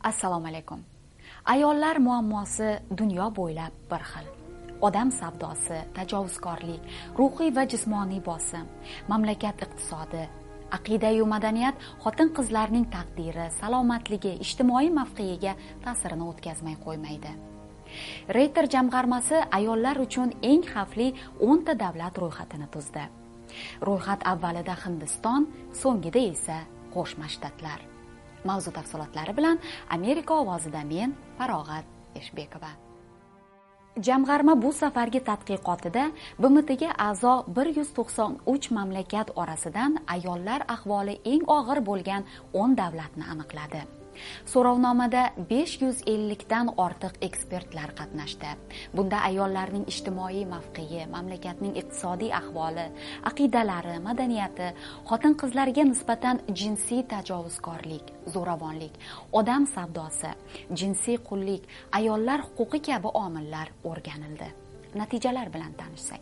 Assalomu alaykum. Ayollar muammosi dunyo bo'ylab bir xil. Odam savdosi, tajovuzkorlik, ruhiy va jismoniy bosim, mamlakat iqtisodi, aqida-yu madaniyat xotin-qizlarning taqdiri, salomatligi, ijtimoiy mavqeiga ta'sirini o'tkazmay qo'ymaydi. Reuters jamg'armasi ayollar uchun eng xavfli 10 ta davlat ro'yxatini tuzdi. Ro'yxat avvalida Hindiston, so'ngida esa Qo'shma Shtatlar. Mavzu tafsilotlari bilan Amerika ovozida men Farog'at Eshbekova. Jamg'arma bu safargi tadqiqotida BMTga a'zo 193 mamlakat orasidan ayollar ahvoli eng og'ir bo'lgan 10 davlatni aniqladi. So'rovnomada 550 dan ortiq ekspertlar qatnashdi. Bunda ayollarning ijtimoiy mavqei, mamlakatning iqtisodiy ahvoli, aqidalari, madaniyati, xotin-qizlarga nisbatan jinsiy tajovuzkorlik, zo'ravonlik, odam savdosi, jinsiy qullik, ayollar huquqi kabi omillar o'rganildi. Natijalar bilan tanishsak.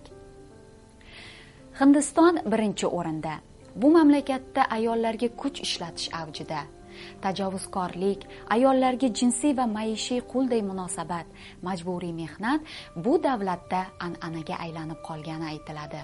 Hindiston birinchi o'rinda. Bu mamlakatda ayollarga kuch ishlatish avjida. Tajovuzkorlik, ayollarga jinsiy va maishiy qulday munosabat, majburiy mehnat bu davlatda an'anaga aylanib qolgani aytiladi.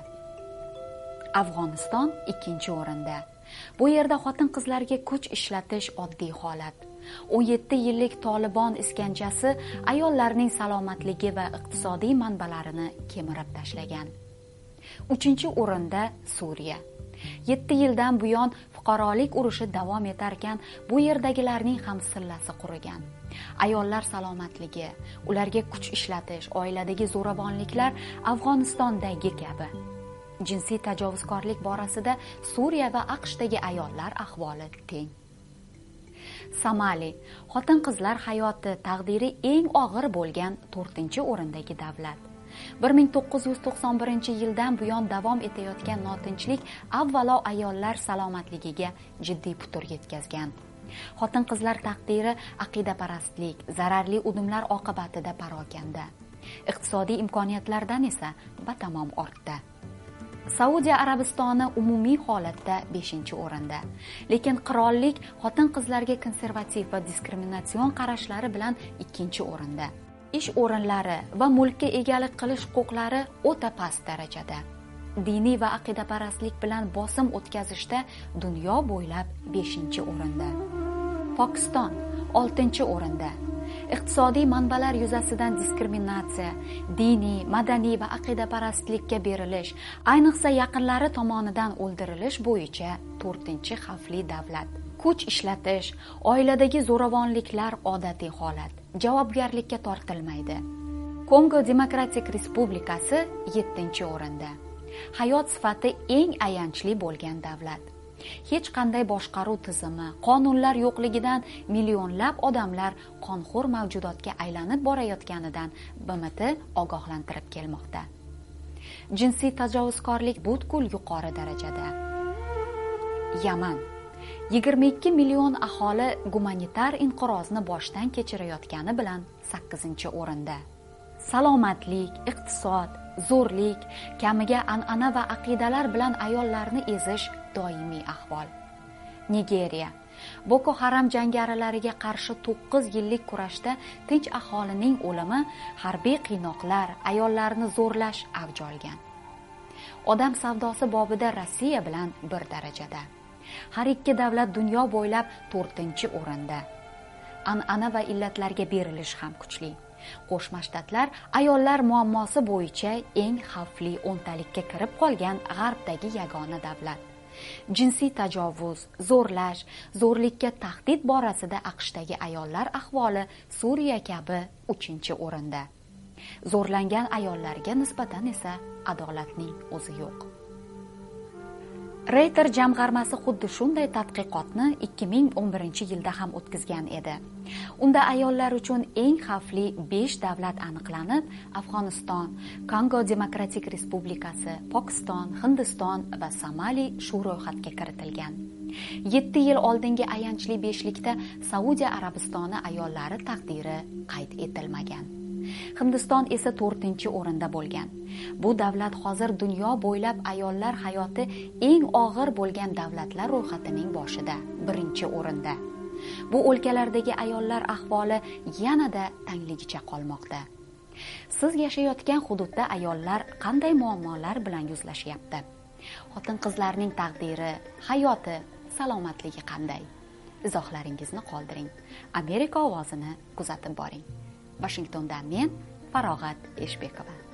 Afg'oniston ikkinchi o'rinda. Bu yerda xotin-qizlarga kuch ishlatish oddiy holat. 17 yillik Tolibon iskanjasi ayollarning salomatligi va iqtisodiy manbalarini kemirib tashlagan. 3-o'rinda Suriya. 7 yildan buyon fuqarolik urushi davom etar ekan, bu yerdagilarning ham sillasi qurigan. Ayollar salomatligi, ularga kuch ishlatish, oiladagi zo'ravonliklar Afg'onistondagi kabi. Jinsiy tajovuzkorlik borasida Suriya va AQShdagi ayollar ahvoli teng. Somali, xotin-qizlar hayoti, taqdiri eng og'ir bo'lgan 4-o'rindagi davlat. 1991-yildan buyon davom etayotgan notinchlik avvalo ayollar salomatligiga jiddiy putur yetkazgan. Xotin-qizlar taqdiri aqidaparastlik, zararli udumlar oqibatida parokanda. Iqtisodiy imkoniyatlardan esa batamom ortda. Saudiya Arabistoni umumiy holatda 5-o'rinda. Lekin qirollik xotin-qizlarga konservativ va diskriminatsion qarashlari bilan 2-o'rinda. Ish o'rinlari va mulkka egalik qilish huquqlari o'ta past darajada. Diniy va aqidaparastlik bilan bosim o'tkazishda dunyo bo'ylab 5-o'rinda. Pokiston 6-o'rinda. Iqtisodiy manbalar yuzasidan diskriminatsiya, diniy, madaniy va aqidaparastlikka berilish, ayniqsa yaqinlari tomonidan o'ldirilish bo'yicha 4-xavfli davlat. Kuch ishlatish, oiladagi zo'ravonliklar odatiy holat. Javobgarlikka tortilmaydi. Kongo Demokratik Respublikasi 7-o'rinda. Hayot sifati eng ayanchli bo'lgan davlat. Hech qanday boshqaruv tizimi, qonunlar yo'qligidan millionlab odamlar qonxo'r mavjudotga aylanib borayotganidan BMT ogohlantirib kelmoqda. Jinsiy tajovuzkorlik butkul yuqori darajada. Yaman 22 million aholi gumanitar inqirozni boshdan kechirayotgani bilan 8-o'rinda. Salomatlik, iqtisod, zo'rlik, kamiga an'ana va aqidalar bilan ayollarni ezish doimiy ahvol. Nigeriya Boko Haram jangarilariga qarshi 9 yillik kurashda tinch aholining o'limi, harbiy qiynoqlar, ayollarni zo'rlash avj olgan. Odam savdosi bobida Rossiya bilan bir darajada. Har ikki davlat dunyo bo'ylab 4-o'rinda. An'ana va illatlarga berilish ham kuchli. Qo'shma Shtatlar ayollar muammosi bo'yicha eng xavfli 10 talikka kirib qolgan g'arbdagi yagona davlat. Jinsiy tajovuz, zo'rlash, zo'rlikka tahdid borasida AQShdagi ayollar ahvoli Suriya kabi 3-o'rinda. Zo'rlangan ayollarga nisbatan esa adolatning o'zi yo'q. Reuters jamg'armasi xuddi shunday tadqiqotni 2011-yilda ham o'tkazgan edi. Unda ayollar uchun eng xavfli 5 davlat aniqlanib, Afg'oniston, Kongo Demokratik Respublikasi, Pokiston, Hindiston va Somali shu ro'yxatga kiritilgan. 7 yil oldingi ayanchli 5likda Saudiya Arabistoni ayollari taqdiri qayd etilmagan. Hindiston esa 4-o'rinda bo'lgan. Bu davlat hozir dunyo bo'ylab ayollar hayoti eng og'ir bo'lgan davlatlar ro'yxatining boshida, 1-o'rinda. Bu o'lkalardagi ayollar ahvoli yanada tangligicha qolmoqda. Siz yashayotgan hududda ayollar qanday muammolar bilan yuzlashyapti? Xotin-qizlarning taqdiri, hayoti, salomatligi qanday? Izohlaringizni qoldiring. Amerika ovozini kuzatib boring. Vashingtondan men Farog'at Eshbekova.